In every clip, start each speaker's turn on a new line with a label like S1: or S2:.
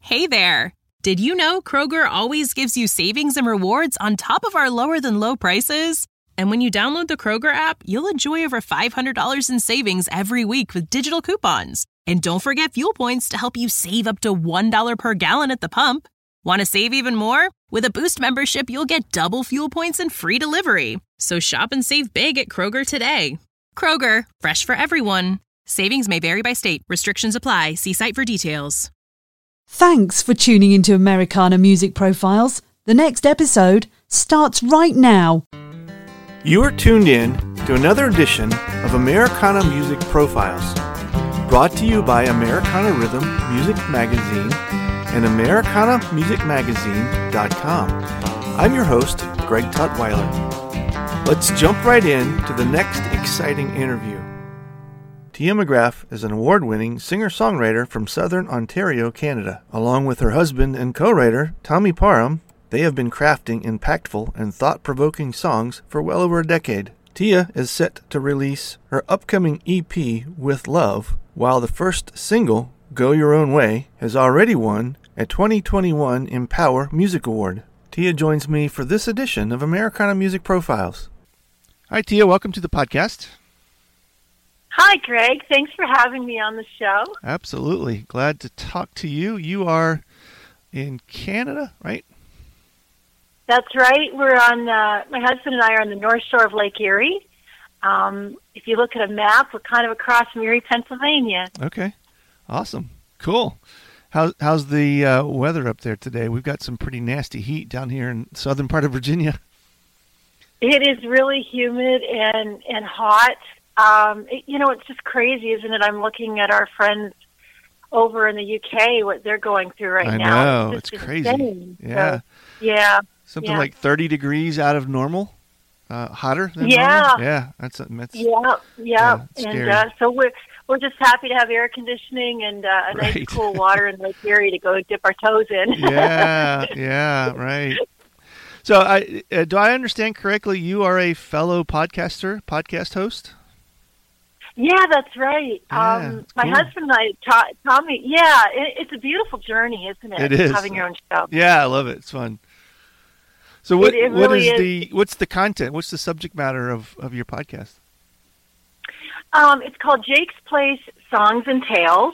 S1: Hey there! Did you know Kroger always gives you savings and rewards on top of our lower-than-low prices? And when you download the Kroger app, you'll enjoy over $500 in savings every week with digital coupons. And don't forget fuel points to help you save up to $1 per gallon at the pump. Want to save even more? With a Boost membership, you'll get double fuel points and free delivery. So shop and save big at Kroger today. Kroger, fresh for everyone. Savings may vary by state. Restrictions apply. See site for details.
S2: Thanks for tuning into Americana Music Profiles. The next episode starts right now.
S3: You are tuned in to another edition of Americana Music Profiles, brought to you by Americana Rhythm Music Magazine and AmericanaMusicMagazine.com. I'm your host, Greg Tutwiler. Let's jump right in to the next exciting interview. Tia McGrath is an award-winning singer-songwriter from Southern Ontario, Canada. Along with her husband and co-writer, Tommy Parham, they have been crafting impactful and thought-provoking songs for well over a decade. Tia is set to release her upcoming EP, With Love, while the first single, Go Your Own Way, has already won a 2021 Empower Music Award. Tia joins me for this edition of Americana Music Profiles. Hi, Tia. Welcome to the podcast.
S4: Hi, Greg. Thanks for having me on the show.
S3: Absolutely. Glad to talk to you. You are in Canada, right?
S4: That's right. We're on, my husband and I are on the North Shore of Lake Erie. If you look at a map, we're kind of across from Erie, Pennsylvania.
S3: Okay. Awesome. Cool. How's the weather up there today? We've got some pretty nasty heat down here in southern part of Virginia.
S4: It is really humid and hot. It's just crazy, isn't it? I'm looking at our friends over in the UK, what they're going through right now.
S3: I know. It's crazy.
S4: Insane.
S3: Yeah.
S4: So, yeah.
S3: Something like 30 degrees out of normal? Hotter than normal? Yeah. That's scary.
S4: And so we're just happy to have air conditioning and nice cool water in Lake Erie to go dip our toes in.
S3: Yeah, right. So do I understand correctly, you are a fellow podcast host?
S4: Yeah, that's right.
S3: Yeah,
S4: my
S3: cool.
S4: husband and I, Tommy, it's a beautiful journey, isn't it?
S3: It is.
S4: Having your own show.
S3: Yeah, I love it. It's fun. So what's the content? What's the subject matter of your podcast?
S4: It's called Jake's Place Songs and Tales,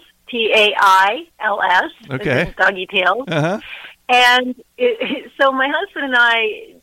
S4: Tails.
S3: Okay.
S4: Doggy Tales.
S3: Uh-huh.
S4: And so my husband and I,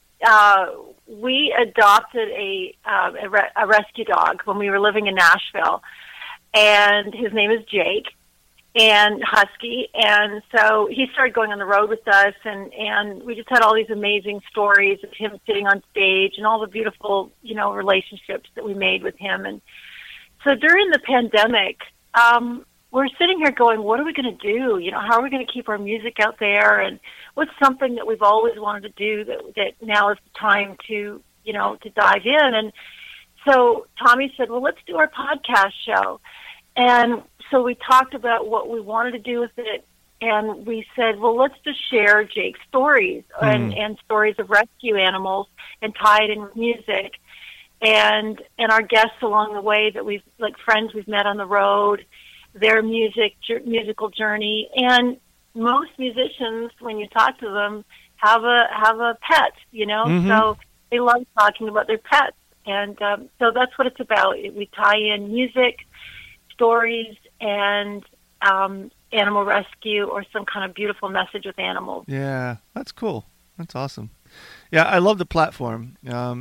S4: we adopted a rescue dog when we were living in Nashville, and his name is Jake, and Husky, and so he started going on the road with us, and we just had all these amazing stories of him sitting on stage and all the beautiful, relationships that we made with him. And so during the pandemic, we're sitting here going, what are we going to do? How are we going to keep our music out there? And what's something that we've always wanted to do that now is the time to dive in? And so Tommy said, well, let's do our podcast show. And so we talked about what we wanted to do with it. And we said, well, let's just share Jake's stories and stories of rescue animals and tie it in with music. And our guests along the way that friends we've met on the road, their musical journey. And most musicians, when you talk to them, have a pet, so they love talking about their pets. And so that's what it's about. We tie in music, stories, and animal rescue or some kind of beautiful message with animals.
S3: Yeah, that's cool. That's awesome. Yeah, I love the platform.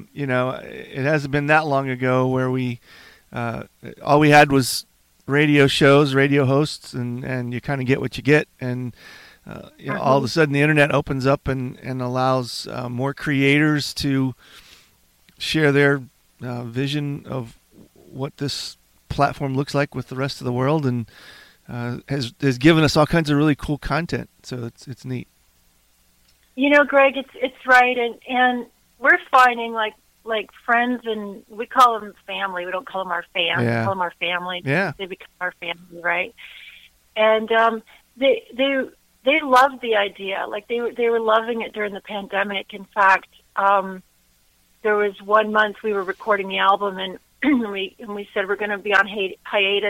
S3: It hasn't been that long ago where we all we had was radio shows, radio hosts, and you kind of get what you get. And all of a sudden the internet opens up and allows more creators to share their vision of what this platform looks like with the rest of the world, and has given us all kinds of really cool content. So it's neat.
S4: Greg, it's right, and we're finding like friends, and we call them family. We don't call them our fans.
S3: Yeah.
S4: We call them our family.
S3: Yeah.
S4: They become our family, right? And they loved the idea. Like they were loving it during the pandemic. In fact, there was 1 month we were recording the album, and we said we're going to be on hiatus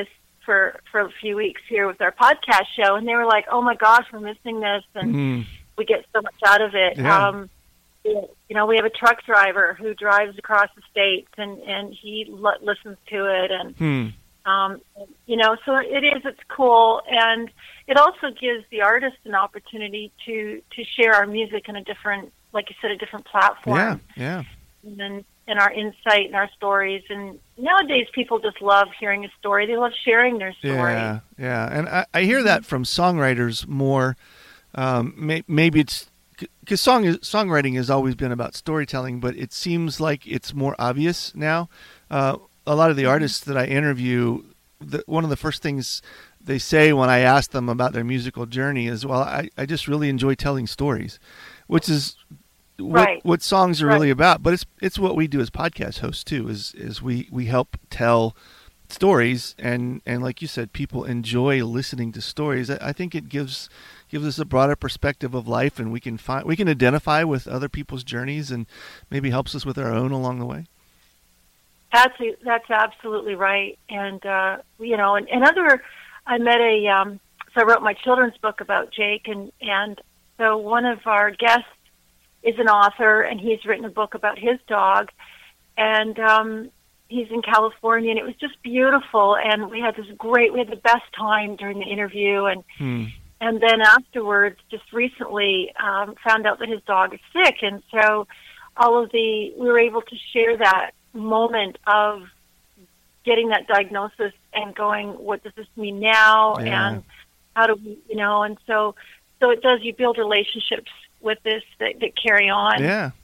S4: for a few weeks here with our podcast show, and they were like, "Oh my gosh, we're missing this," and we get so much out of it.
S3: Yeah.
S4: You know, we have a truck driver who drives across the states, and he listens to it, and you know, so it's cool, and it also gives the artist an opportunity to share our music in a different, like you said, a different platform.
S3: Yeah.
S4: And our insight and our stories. And nowadays people just love hearing a story. They love sharing their story.
S3: Yeah. And I hear that from songwriters more. Maybe it's because songwriting has always been about storytelling, but it seems like it's more obvious now. A lot of the artists that I interview, one of the first things they say when I ask them about their musical journey is, well, I just really enjoy telling stories, which is what songs are really about. But it's what we do as podcast hosts too, is we help tell stories, and like you said, people enjoy listening to stories. I think it gives us a broader perspective of life, and we can identify with other people's journeys, and maybe helps us with our own along the way.
S4: That's absolutely right. And you know, I met so I wrote my children's book about Jake, and so one of our guests is an author, and he's written a book about his dog, and he's in California, and it was just beautiful, and we had the best time during the interview, and then afterwards, just recently, found out that his dog is sick, and so we were able to share that moment of getting that diagnosis and going, what does this mean now, and how do we, you know, and so it does, you build relationships with this that carry on.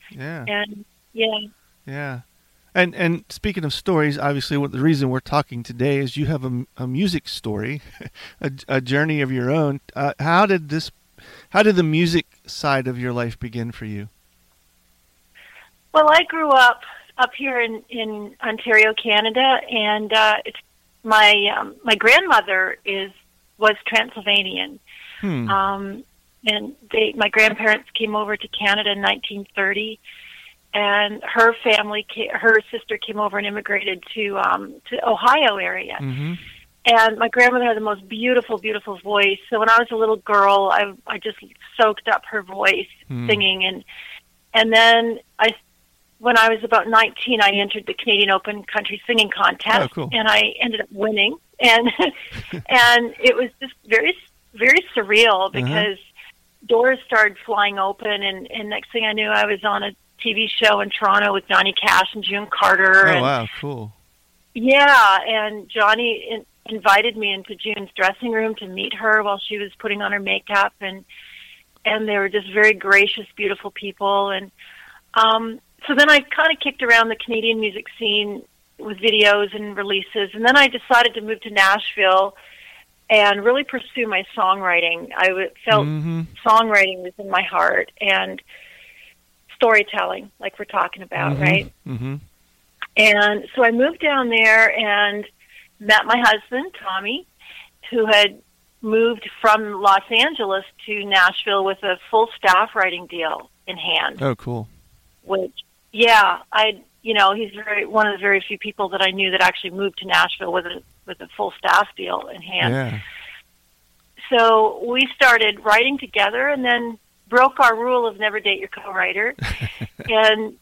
S4: And
S3: speaking of stories, obviously the reason we're talking today is you have a music story, a journey of your own. How did the music side of your life begin for you?
S4: Well, I grew up here in Ontario, Canada, and it's my grandmother was Transylvanian. And my grandparents came over to Canada in 1930, and her sister came over and immigrated to Ohio area. And my grandmother had the most beautiful, beautiful voice. So when I was a little girl, I just soaked up her voice singing, and then when I was about 19, I entered the Canadian Open Country Singing Contest, and I ended up winning, and and it was just very, very surreal because doors started flying open, and next thing I knew, I was on a TV show in Toronto with Johnny Cash and June Carter.
S3: Oh, wow, cool.
S4: Yeah, and Johnny invited me into June's dressing room to meet her while she was putting on her makeup, and they were just very gracious, beautiful people. And so then I kind of kicked around the Canadian music scene with videos and releases, and then I decided to move to Nashville and really pursue my songwriting. I felt songwriting was in my heart, and storytelling, like we're talking about, right? And so I moved down there and met my husband, Tommy, who had moved from Los Angeles to Nashville with a full staff writing deal in hand.
S3: Oh, cool.
S4: Which, he's one of the very few people that I knew that actually moved to Nashville with a full staff deal in hand.
S3: Yeah.
S4: So we started writing together, and then broke our rule of never date your co-writer. and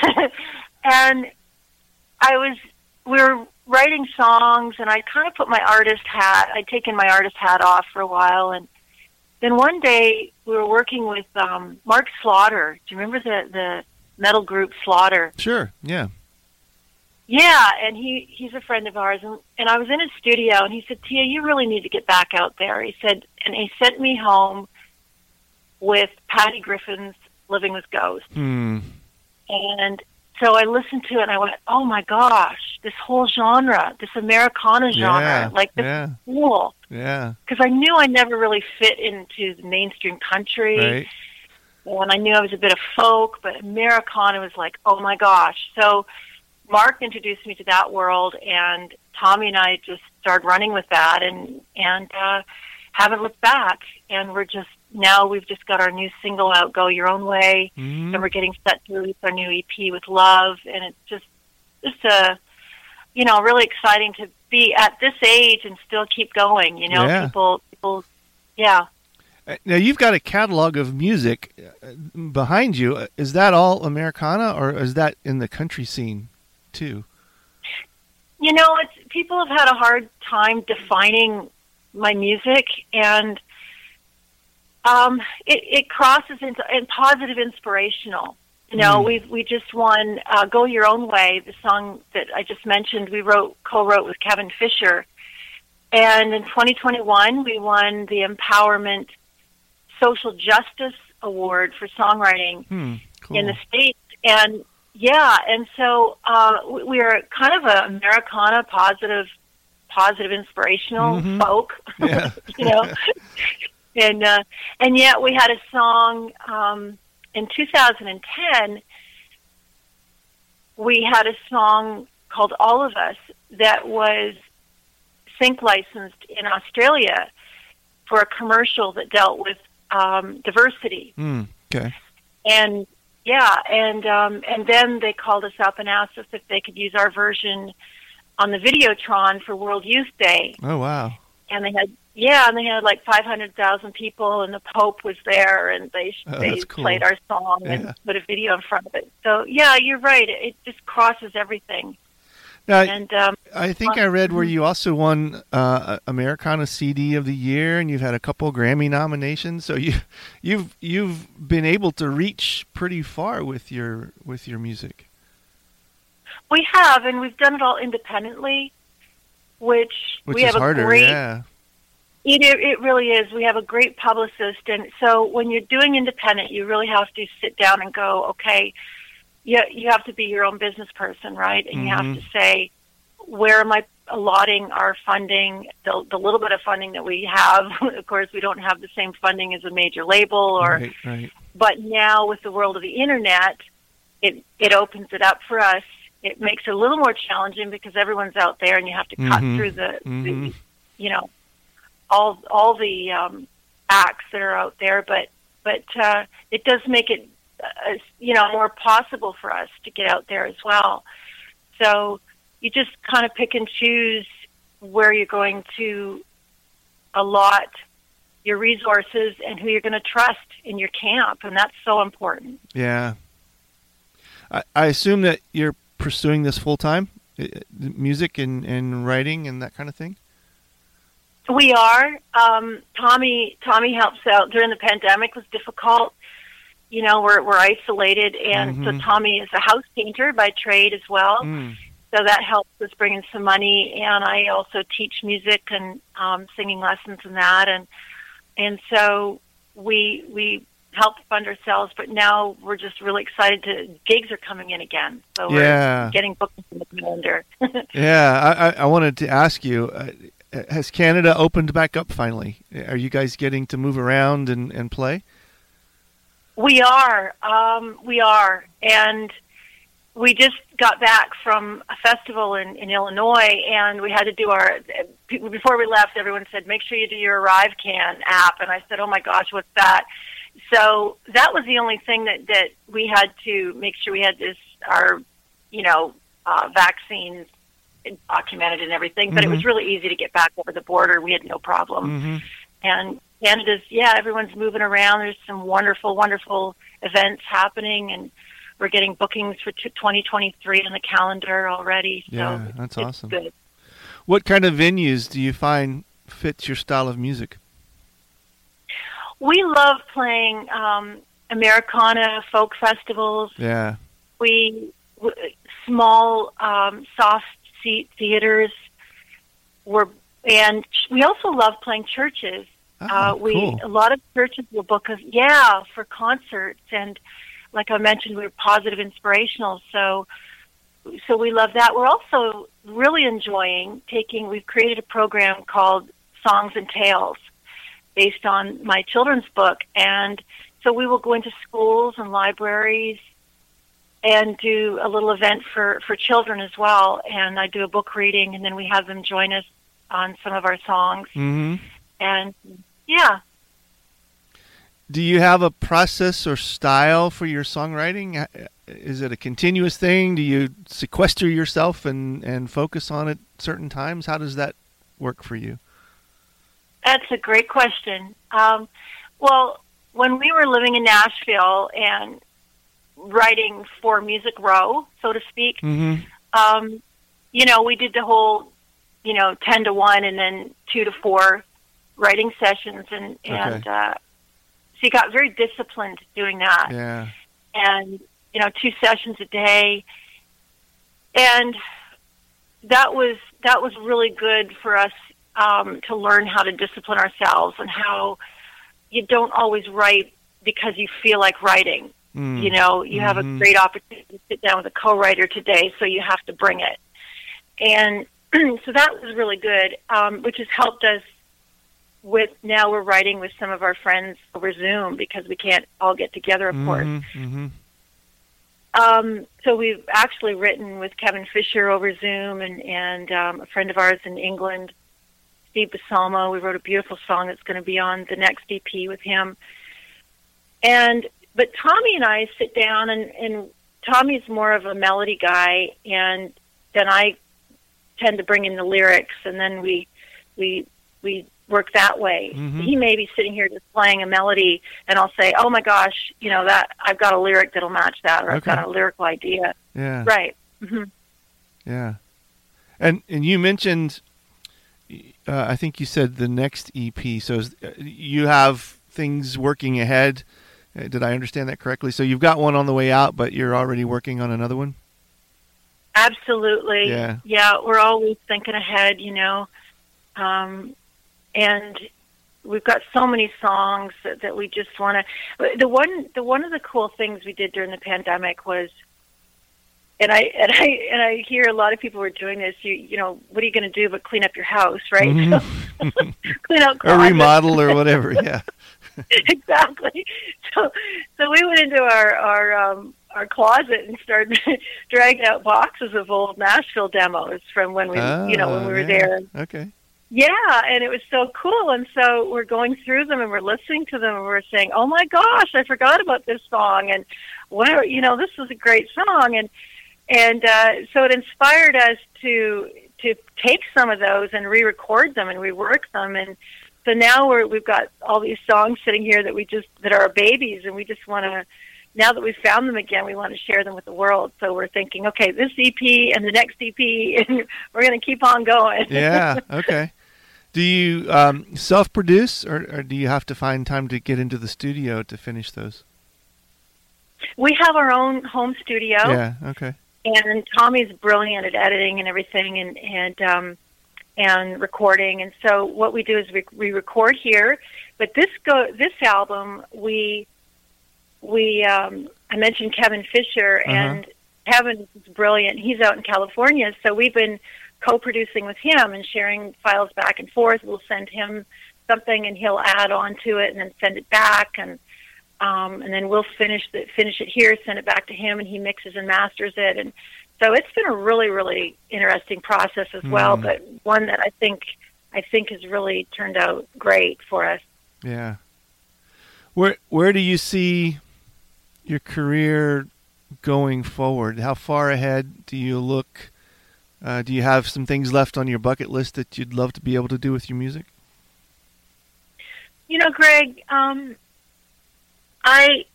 S4: we were writing songs, and I kind of put my artist hat. I'd taken my artist hat off for a while, and then one day we were working with Mark Slaughter. Do you remember the metal group Slaughter?
S3: Sure. Yeah.
S4: Yeah, and he's a friend of ours, and I was in his studio, and he said, "Tia, you really need to get back out there." He said, and he sent me home with Patty Griffin's Living with Ghosts. And so I listened to it, and I went, oh my gosh, this whole genre, this Americana genre, this is cool.
S3: Yeah.
S4: Because I knew I never really fit into the mainstream country.
S3: Right.
S4: And I knew I was a bit of folk, but Americana was like, oh my gosh. So Mark introduced me to that world, and Tommy and I just started running with that, and haven't looked back. And we've just got our new single out, Go Your Own Way, and we're getting set to release our new EP with Love, and it's just really exciting to be at this age and still keep going. You know,
S3: Yeah.
S4: people, yeah.
S3: Now, you've got a catalog of music behind you. Is that all Americana, or is that in the country scene, too?
S4: You know, people have had a hard time defining my music, and it crosses into positive inspirational. You know, we just won "Go Your Own Way," the song that I just mentioned. We co-wrote with Kevin Fisher, and in 2021 we won the Empowerment Social Justice Award for songwriting
S3: Cool.
S4: in the States. And yeah, and so we are kind of a Americana positive inspirational folk,
S3: Yeah.
S4: you know. And yet we had a song in 2010. We had a song called "All of Us" that was sync licensed in Australia for a commercial that dealt with diversity.
S3: Okay.
S4: And yeah, and then they called us up and asked us if they could use our version on the Videotron for World Youth Day.
S3: Oh, wow.
S4: And they had like 500,000 people, and the Pope was there, and they
S3: that's cool.
S4: played our song and put a video in front of it. So yeah, you're right. It just crosses everything.
S3: Now,
S4: And
S3: I think I read where you also won Americana CD of the Year, and you've had a couple Grammy nominations. So you've been able to reach pretty far with your music.
S4: we have, and we've done it all independently, which we
S3: is
S4: have
S3: harder,
S4: a great.
S3: yeah.
S4: It really is. We have a great publicist, and so when you're doing independent, you really have to sit down and go, okay, you have to be your own business person, right? And you have to say, where am I allotting our funding, the little bit of funding that we have. Of course, we don't have the same funding as a major label, or
S3: Right.
S4: but now with the world of the internet, it opens it up for us. It makes it a little more challenging because everyone's out there, and you have to cut through the you know, all the acts that are out there. But it does make it more possible for us to get out there as well. So you just kind of pick and choose where you're going to allot your resources and who you're going to trust in your camp, and that's so important.
S3: Yeah. I assume that you're pursuing this full time, music and writing and that kind of thing.
S4: We are. Tommy helps out during the pandemic. It was difficult. You know, we're isolated, and so Tommy is a house painter by trade as well. So that helps us bring in some money. And I also teach music and singing lessons and that, and so we help fund ourselves. But now we're just really excited. Gigs are coming in again, so we're getting booked in the calendar.
S3: Yeah, I wanted to ask you. Has Canada opened back up finally? Are you guys getting to move around and play?
S4: We are, and we just got back from a festival in Illinois, and we had to do before we left, everyone said, make sure you do your ArriveCan app, and I said, oh my gosh, what's that? So that was the only thing that we had to make sure we had our vaccines documented and everything, but it was really easy to get back over the border. We had no problem. And Canada's, everyone's moving around. There's some wonderful, wonderful events happening, and we're getting bookings for 2023 on the calendar already. So
S3: yeah, that's awesome.
S4: Good.
S3: What kind of venues do you find fits your style of music?
S4: We love playing Americana folk festivals.
S3: Yeah.
S4: Small, soft seat theaters. And we also love playing churches.
S3: Cool.
S4: A lot of churches will book us, for concerts, and like I mentioned, we're positive inspirational, so we love that. We're also really enjoying we've created a program called Songs and Tales based on my children's book, and so we will go into schools and libraries and do a little event for children as well, and I do a book reading, and then we have them join us on some of our songs. And
S3: do you have a process or style for your songwriting? is it a continuous thing? Do you sequester yourself and focus on it certain times? How does that work for you?
S4: That's a great question. Well, when we were living in Nashville and writing for Music Row, so to speak, mm-hmm. We did the whole, 10 to 1 and then 2 to 4 writing sessions. And so you got very disciplined doing that.
S3: Yeah.
S4: And, 2 sessions a day. And that was really good for us to learn how to discipline ourselves and how you don't always write because you feel like writing. You have a great opportunity to sit down with a co-writer today, so you have to bring it. And so that was really good, which has helped us with, now we're writing with some of our friends over Zoom because we can't all get together, of course. Mm-hmm. So we've actually written with Kevin Fisher over Zoom and a friend of ours in England, Steve Basalmo. We wrote a beautiful song that's going to be on the next EP with him. But Tommy and I sit down, and Tommy's more of a melody guy, and then I tend to bring in the lyrics, and then we work that way. Mm-hmm. He may be sitting here just playing a melody, and I'll say, "Oh my gosh, that I've got a lyric that'll match that, or I've got a lyrical idea."
S3: Yeah.
S4: Right. Mm-hmm.
S3: Yeah. And you mentioned, I think you said the next EP. So you have things working ahead. Did I understand that correctly? So you've got one on the way out, but you're already working on another one?
S4: Absolutely. Yeah, we're always thinking ahead, and we've got so many songs that we just want to. One of the cool things we did during the pandemic was, and I hear a lot of people were doing this. What are you going to do but clean up your house, right? Mm-hmm. So, clean out closets.
S3: Or remodel or whatever. Yeah.
S4: Exactly. So we went into our closet and started dragging out boxes of old Nashville demos from when we when we were there.
S3: Okay.
S4: Yeah, and it was so cool. And so we're going through them and we're listening to them and we're saying, "Oh my gosh, I forgot about this song," and whatever. This was a great song, and so it inspired us to take some of those and re-record them and rework them. And so now we've got all these songs sitting here that are our babies, and we just want to, now that we've found them again, we want to share them with the world. So we're thinking, okay, this EP and the next EP, and we're going to keep on going.
S3: Yeah, okay. Do you self-produce, or do you have to find time to get into the studio to finish those?
S4: We have our own home studio.
S3: Yeah, okay.
S4: And Tommy's brilliant at editing and everything, and recording. And so what we do is we record here. But this album, I mentioned Kevin Fisher, and Kevin is brilliant. He's out in California, so we've been co-producing with him and sharing files back and forth. We'll send him something, and he'll add on to it, and then send it back, and then we'll finish it here, send it back to him, and he mixes and masters it. And so it's been a really, really interesting process as well, but one that I think has really turned out great for us.
S3: Yeah. Where do you see your career going forward? How far ahead do you look? Do you have some things left on your bucket list that you'd love to be able to do with your music?
S4: Greg, I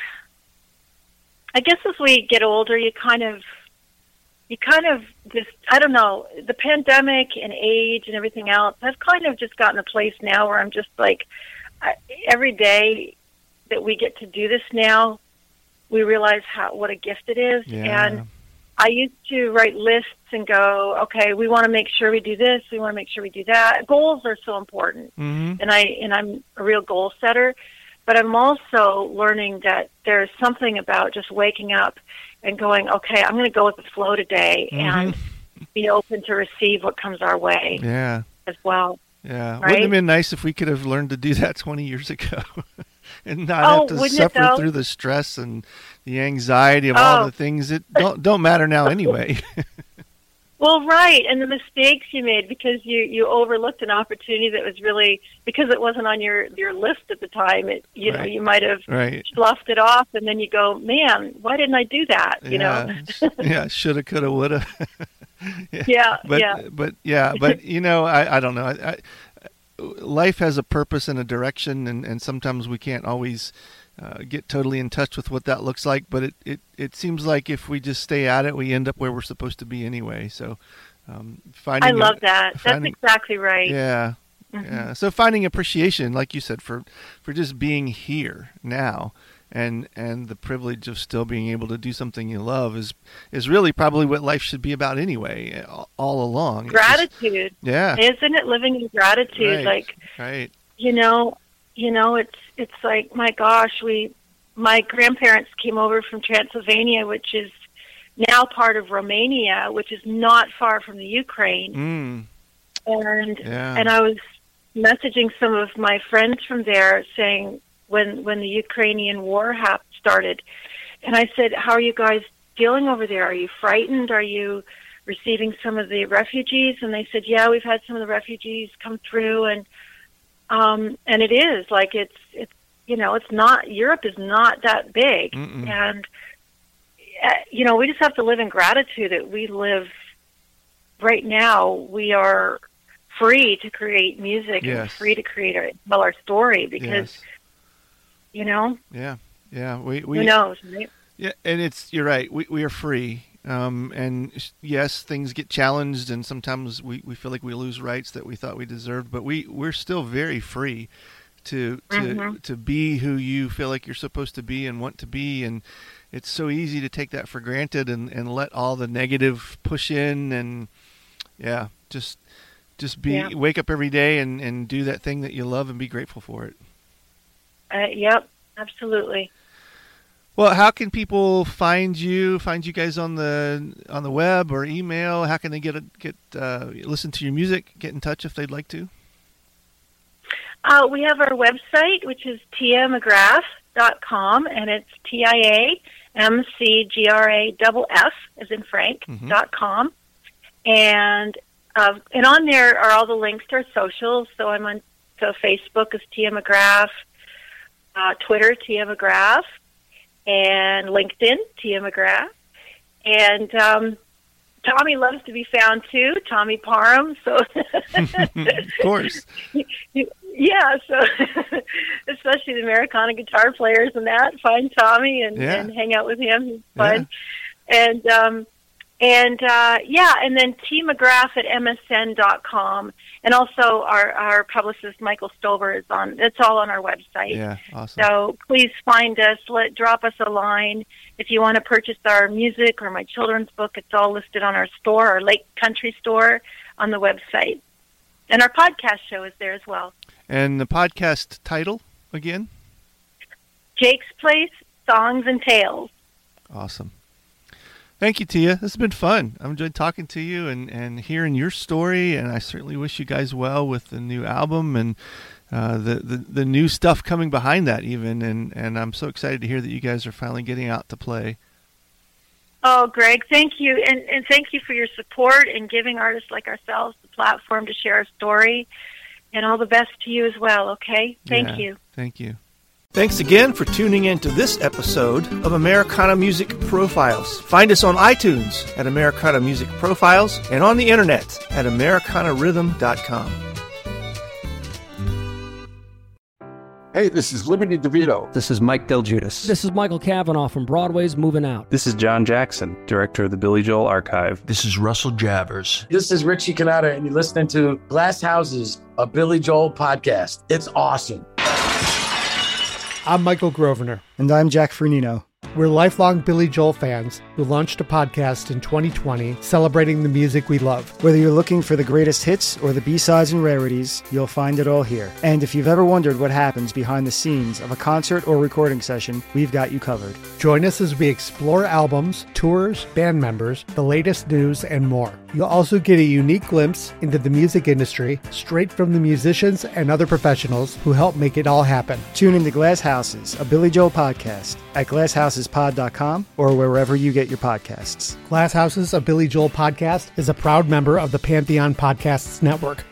S4: guess as we get older, you kind of just, I don't know, the pandemic and age and everything else, I've kind of just gotten a place now where I'm just like, every day that we get to do this now, we realize what a gift it is.
S3: Yeah.
S4: And I used to write lists and go, okay, we want to make sure we do this, we want to make sure we do that. Goals are so important, and I'm a real goal setter. But I'm also learning that there's something about just waking up and going, okay, I'm going to go with the flow today and be open to receive what comes our way as well.
S3: Yeah.
S4: Right?
S3: Wouldn't it have been nice if we could have learned to do that 20 years ago and not have to suffer through the stress and the anxiety of all the things that don't matter now anyway.
S4: Well, right, and the mistakes you made because you overlooked an opportunity that was really, because it wasn't on your list at the time. You know, you might have sloughed it off, and then you go, man, why didn't I do that? You know?
S3: Yeah, shoulda, coulda, woulda.
S4: Yeah.
S3: But you know, I don't know. Life has a purpose and a direction, and sometimes we can't always get totally in touch with what that looks like, but it seems like if we just stay at it, we end up where we're supposed to be anyway. So
S4: I love that. That's exactly right.
S3: Yeah. Mm-hmm. Yeah. So finding appreciation, like you said, for just being here now, and the privilege of still being able to do something you love is really probably what life should be about anyway, all along.
S4: Gratitude. Isn't it living in gratitude?
S3: Right.
S4: You know, it's like, my gosh, my grandparents came over from Transylvania, which is now part of Romania, which is not far from the Ukraine. And I was messaging some of my friends from there saying when the Ukrainian war started, and I said, how are you guys feeling over there? Are you frightened? Are you receiving some of the refugees? And they said, yeah, we've had some of the refugees come through, and it is like it's you know, it's not, Europe is not that big. Mm-mm. And you know, we just have to live in gratitude that we live right now. We are free to create music and free to tell our story because you know. Yeah. We who knows, right?
S3: Yeah, and you're right. We are free. And yes, things get challenged, and sometimes we feel like we lose rights that we thought we deserved, but we're still very free to be who you feel like you're supposed to be and want to be. And it's so easy to take that for granted and let all the negative push in, and just wake up every day and do that thing that you love and be grateful for it.
S4: Yep, absolutely.
S3: Well, how can people find you guys on the web or email? How can they get listen to your music, get in touch if they'd like to?
S4: We have our website, which is tiamcgraff.com, and it's TIAMCGRAFF as in Frank.com. And on there are all the links to our socials. So I'm on Facebook is Tia McGrath, Twitter Tia McGrath, and LinkedIn, Tia McGrath. And Tommy loves to be found, too, Tommy Parham. So
S3: of course.
S4: Yeah, so especially the Americana guitar players and that, find Tommy and hang out with him. He's fun. Yeah. And then T. McGrath at MSN.com. And also our publicist, Michael Stover, it's all on our website.
S3: Yeah, awesome.
S4: So please find us, drop us a line. If you want to purchase our music or my children's book, it's all listed on our store, our Lake Country store on the website. And our podcast show is there as well.
S3: And the podcast title again?
S4: Jake's Place, Songs and Tales.
S3: Awesome. Thank you, Tia. This has been fun. I've enjoyed talking to you and hearing your story, and I certainly wish you guys well with the new album and the new stuff coming behind that even, and I'm so excited to hear that you guys are finally getting out to play.
S4: Oh, Greg, thank you, and thank you for your support and giving artists like ourselves the platform to share our story, and all the best to you as well, okay? Thank you.
S3: Thank you. Thanks again for tuning in to this episode of Americana Music Profiles. Find us on iTunes at Americana Music Profiles and on the internet at AmericanaRhythm.com.
S5: Hey, this is Liberty DeVito.
S6: This is Mike DelGiudice.
S7: This is Michael Cavanaugh from Broadway's Moving Out.
S8: This is John Jackson, director of the Billy Joel Archive.
S9: This is Russell Javers.
S10: This is Richie Cannata, and you're listening to Glass Houses, a Billy Joel podcast. It's awesome.
S11: I'm Michael Grosvenor.
S12: And I'm Jack Fernino.
S11: We're lifelong Billy Joel fans who launched a podcast in 2020 celebrating the music we love.
S12: Whether you're looking for the greatest hits or the B-sides and rarities, you'll find it all here. And if you've ever wondered what happens behind the scenes of a concert or recording session, we've got you covered.
S11: Join us as we explore albums, tours, band members, the latest news, and more. You'll also get a unique glimpse into the music industry straight from the musicians and other professionals who help make it all happen.
S12: Tune into Glass Houses, a Billy Joel podcast at glasshouse.com. GlassHouseSpod.com or wherever you get your podcasts.
S11: Glass Houses, a Billy Joel podcast, is a proud member of the Pantheon Podcasts Network.